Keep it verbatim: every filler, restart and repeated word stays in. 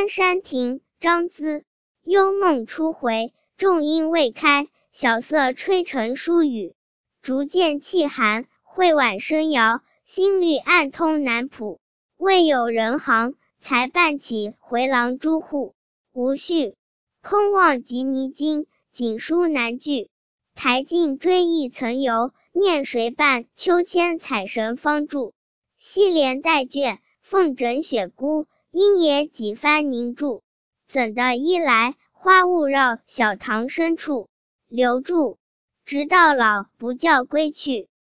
关山亭，张咨。幽梦初回，众音未开，晓瑟吹尘疏雨。竹剑气寒，会晚声摇，新绿暗通南浦。未有人行，才伴起回廊朱户。无序，空望及泥津，锦书难句。台径追忆曾游，念谁伴？秋千采绳方住。细帘带卷，凤枕雪孤。阴野几番凝注。怎的一来，花雾绕小堂深处。留住，直到老，不教归去。